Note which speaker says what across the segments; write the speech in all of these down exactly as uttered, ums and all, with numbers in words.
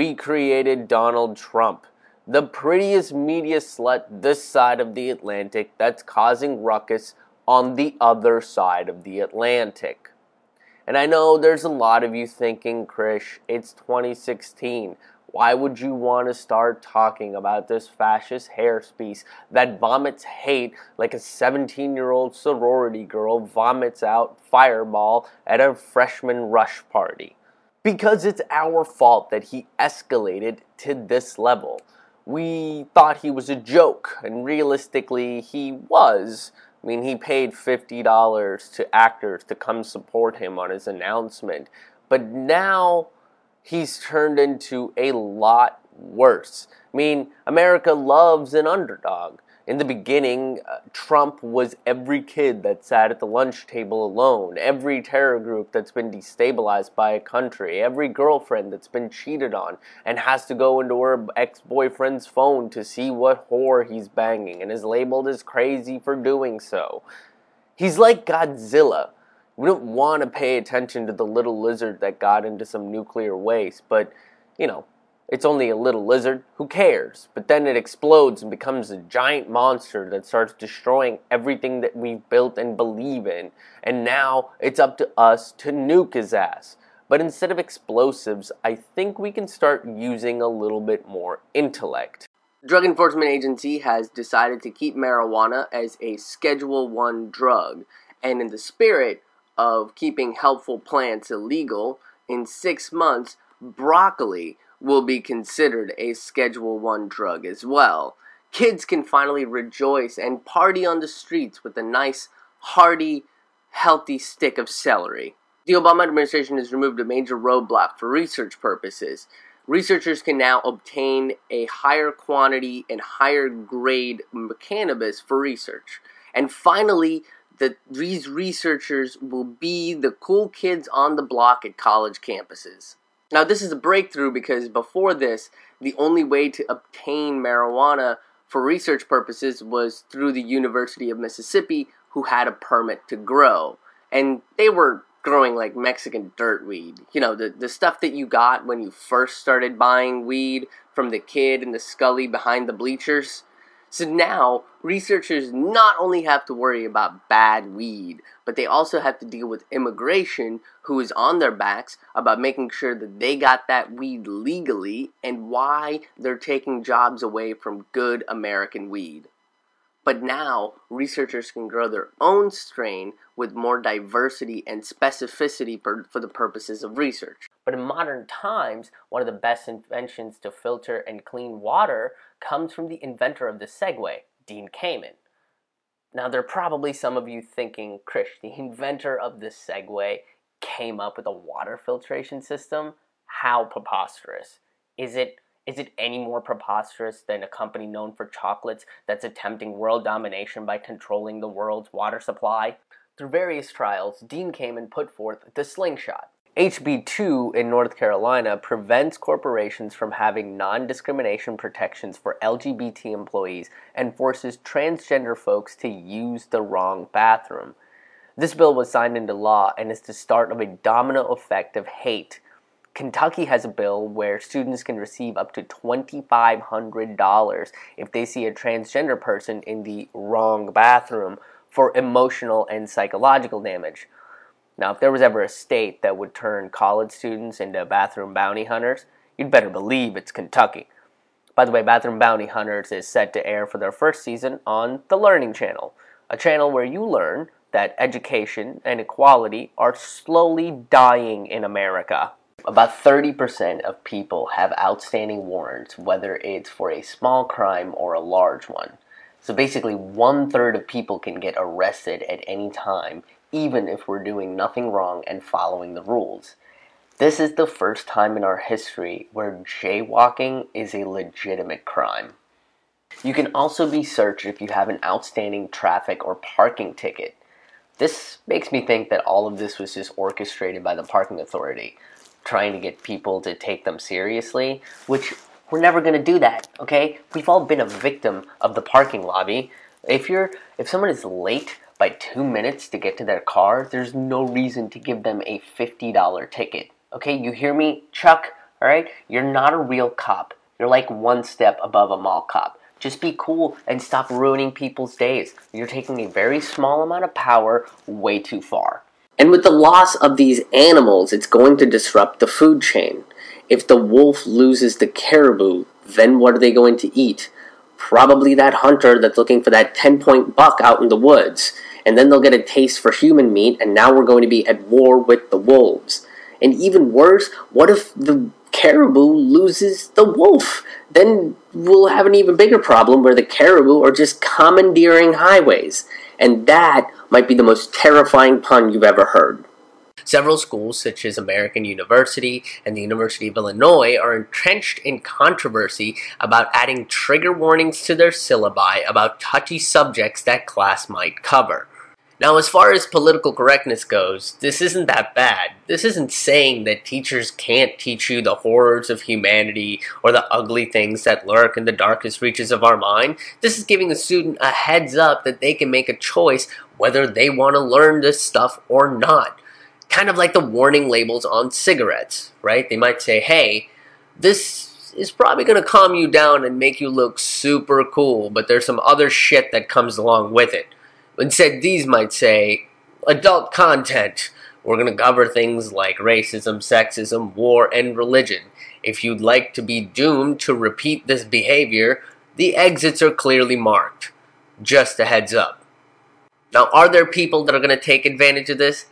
Speaker 1: we created Donald Trump, the prettiest media slut this side of the Atlantic that's causing ruckus on the other side of the Atlantic. And I know there's a lot of you thinking, Krish, it's twenty sixteen. Why would you want to start talking about this fascist hairpiece that vomits hate like a seventeen-year-old sorority girl vomits out Fireball at a freshman rush party? Because it's our fault that he escalated to this level. We thought he was a joke, and realistically, he was. I mean, he paid fifty dollars to actors to come support him on his announcement. But now he's turned into a lot worse. I mean, America loves an underdog. In the beginning, uh, Trump was every kid that sat at the lunch table alone, every terror group that's been destabilized by a country, every girlfriend that's been cheated on and has to go into her ex-boyfriend's phone to see what whore he's banging and is labeled as crazy for doing so. He's like Godzilla. We don't want to pay attention to the little lizard that got into some nuclear waste, but, you know, it's only a little lizard. Who cares? But then it explodes and becomes a giant monster that starts destroying everything that we've built and believe in. And now it's up to us to nuke his ass. But instead of explosives, I think we can start using a little bit more intellect. The Drug Enforcement Agency has decided to keep marijuana as a Schedule one drug. And in the spirit of keeping helpful plants illegal, in six months, broccoli will be considered a Schedule one drug as well. Kids can finally rejoice and party on the streets with a nice, hearty, healthy stick of celery. The Obama administration has removed a major roadblock for research purposes. Researchers can now obtain a higher quantity and higher grade cannabis for research. And finally, the, these researchers will be the cool kids on the block at college campuses. Now, this is a breakthrough because before this, the only way to obtain marijuana for research purposes was through the University of Mississippi, who had a permit to grow. And they were growing like Mexican dirt weed. You know, the, the stuff that you got when you first started buying weed from the kid in the Scully behind the bleachers. So now, researchers not only have to worry about bad weed, but they also have to deal with immigration, who is on their backs about making sure that they got that weed legally and why they're taking jobs away from good American weed. But now, researchers can grow their own strain with more diversity and specificity for, for the purposes of research. But in modern times, one of the best inventions to filter and clean water comes from the inventor of the Segway, Dean Kamen. Now, there are probably some of you thinking, Krish, the inventor of the Segway came up with a water filtration system? How preposterous. Is it Is it any more preposterous than a company known for chocolates that's attempting world domination by controlling the world's water supply? Through various trials, Dean Kamen put forth the slingshot. H B two in North Carolina prevents corporations from having non-discrimination protections for L G B T employees and forces transgender folks to use the wrong bathroom. This bill was signed into law and is the start of a domino effect of hate. Kentucky has a bill where students can receive up to twenty-five hundred dollars if they see a transgender person in the wrong bathroom for emotional and psychological damage. Now, if there was ever a state that would turn college students into bathroom bounty hunters, you'd better believe it's Kentucky. By the way, Bathroom Bounty Hunters is set to air for their first season on the Learning Channel, a channel where you learn that education and equality are slowly dying in America. About thirty percent of people have outstanding warrants, whether it's for a small crime or a large one. So basically, one-third of people can get arrested at any time, even if we're doing nothing wrong and following the rules. This is the first time in our history where jaywalking is a legitimate crime. You can also be searched if you have an outstanding traffic or parking ticket. This makes me think that all of this was just orchestrated by the parking authority, trying to get people to take them seriously, which we're never going to do that, okay? We've all been a victim of the parking lobby. If you're, if someone is late by two minutes to get to their car, there's no reason to give them a fifty dollar ticket. Okay, you hear me? Chuck, Alright? You're not a real cop. You're like one step above a mall cop. Just be cool and stop ruining people's days. You're taking a very small amount of power way too far. And with the loss of these animals, it's going to disrupt the food chain. If the wolf loses the caribou, then what are they going to eat? Probably that hunter that's looking for that ten-point buck out in the woods. And then they'll get a taste for human meat, and now we're going to be at war with the wolves. And even worse, what if the caribou loses the wolf? Then we'll have an even bigger problem where the caribou are just commandeering highways. And that might be the most terrifying pun you've ever heard. Several schools, such as American University and the University of Illinois, are entrenched in controversy about adding trigger warnings to their syllabi about touchy subjects that class might cover. Now, as far as political correctness goes, this isn't that bad. This isn't saying that teachers can't teach you the horrors of humanity or the ugly things that lurk in the darkest reaches of our mind. This is giving a student a heads up that they can make a choice whether they want to learn this stuff or not. Kind of like the warning labels on cigarettes, right? They might say, hey, this is probably going to calm you down and make you look super cool, but there's some other shit that comes along with it. Instead, these might say, adult content. We're going to cover things like racism, sexism, war, and religion. If you'd like to be doomed to repeat this behavior, the exits are clearly marked. Just a heads up. Now, are there people that are going to take advantage of this?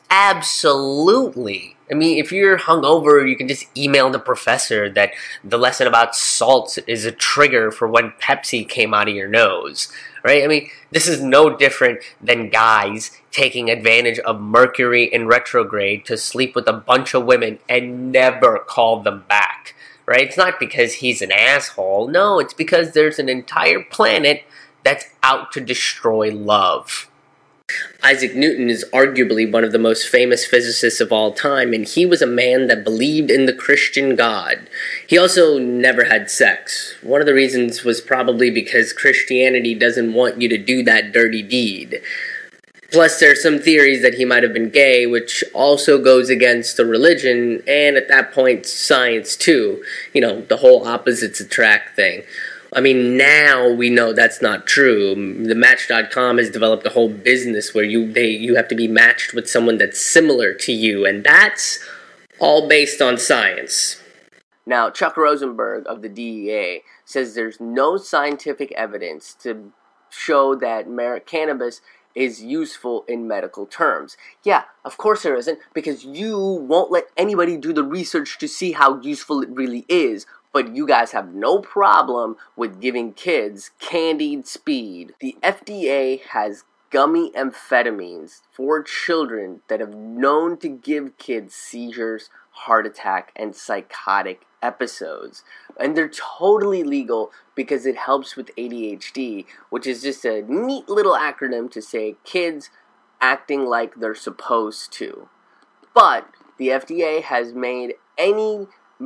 Speaker 1: Absolutely. I mean, if you're hungover, you can just email the professor that the lesson about salt is a trigger for when Pepsi came out of your nose, right? I mean, this is no different than guys taking advantage of Mercury in retrograde to sleep with a bunch of women and never call them back, right? It's not because he's an asshole. No, it's because there's an entire planet that's out to destroy love. Isaac Newton is arguably one of the most famous physicists of all time, and he was a man that believed in the Christian God. He also never had sex. One of the reasons was probably because Christianity doesn't want you to do that dirty deed. Plus, there are some theories that he might have been gay, which also goes against the religion, and at that point, science too. You know, the whole opposites attract thing. I mean, now we know that's not true. The Match dot com has developed a whole business where you they you have to be matched with someone that's similar to you, and that's all based on science. Now, Chuck Rosenberg of the D E A says there's no scientific evidence to show that mar- cannabis is useful in medical terms. Yeah, of course there isn't, because you won't let anybody do the research to see how useful it really is. But you guys have no problem with giving kids candied speed. The F D A has gummy amphetamines for children that have known to give kids seizures, heart attack, and psychotic episodes. And they're totally legal because it helps with A D H D, which is just a neat little acronym to say kids acting like they're supposed to. But the F D A has made any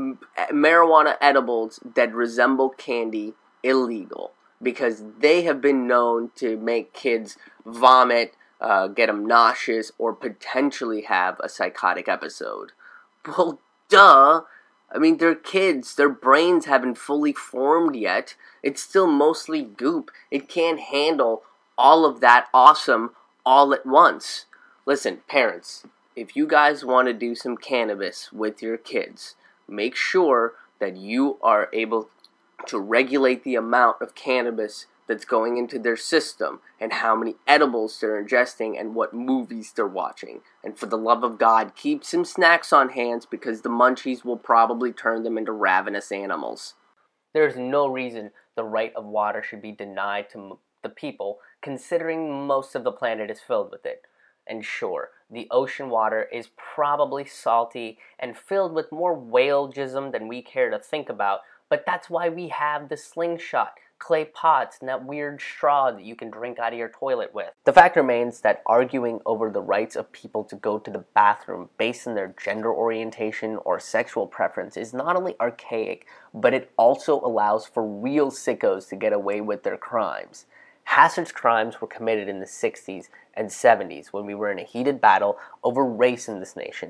Speaker 1: marijuana edibles that resemble candy illegal because they have been known to make kids vomit, uh, get them nauseous, or potentially have a psychotic episode. Well, duh. I mean, they're kids. Their brains haven't fully formed yet. It's still mostly goop. It can't handle all of that awesome all at once. Listen, parents, if you guys want to do some cannabis with your kids, make sure that you are able to regulate the amount of cannabis that's going into their system and how many edibles they're ingesting and what movies they're watching. And for the love of God, keep some snacks on hands because the munchies will probably turn them into ravenous animals. There's no reason the right of water should be denied to the people, considering most of the planet is filled with it. And sure, the ocean water is probably salty and filled with more whale jism than we care to think about, but that's why we have the slingshot, clay pots, and that weird straw that you can drink out of your toilet with. The fact remains that arguing over the rights of people to go to the bathroom based on their gender orientation or sexual preference is not only archaic, but it also allows for real sickos to get away with their crimes. Hazzard's crimes were committed in the sixties and seventies when we were in a heated battle over race in this nation.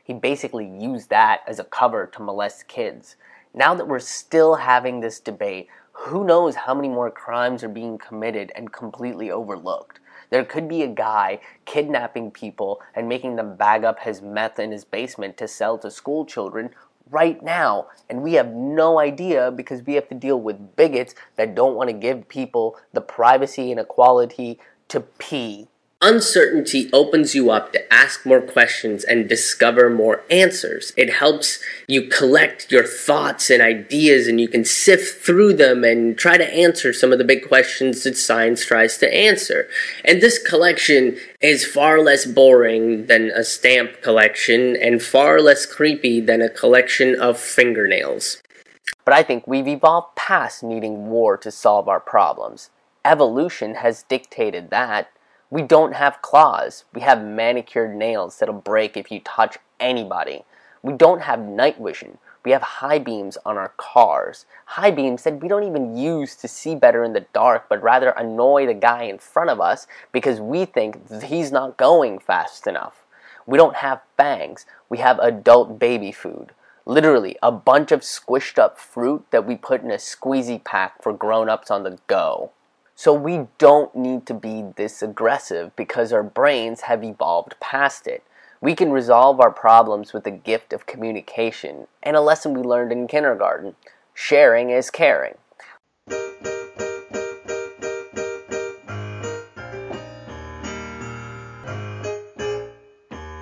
Speaker 1: he basically used that as a cover to molest kids. Now that we're still having this debate, who knows how many more crimes are being committed and completely overlooked. There could be a guy kidnapping people and making them bag up his meth in his basement to sell to school children right now, and we have no idea because we have to deal with bigots that don't want to give people the privacy and equality to pee. Uncertainty opens you up to ask more questions and discover more answers. It helps you collect your thoughts and ideas, and you can sift through them and try to answer some of the big questions that science tries to answer. And this collection is far less boring than a stamp collection and far less creepy than a collection of fingernails. But I think we've evolved past needing war to solve our problems. Evolution has dictated that. We don't have claws. We have manicured nails that'll break if you touch anybody. We don't have night vision. We have high beams on our cars. High beams that we don't even use to see better in the dark, but rather annoy the guy in front of us because we think he's not going fast enough. We don't have fangs. We have adult baby food. Literally, a bunch of squished up fruit that we put in a squeezy pack for grown-ups on the go. So we don't need to be this aggressive because our brains have evolved past it. We can resolve our problems with the gift of communication and a lesson we learned in kindergarten. Sharing is caring.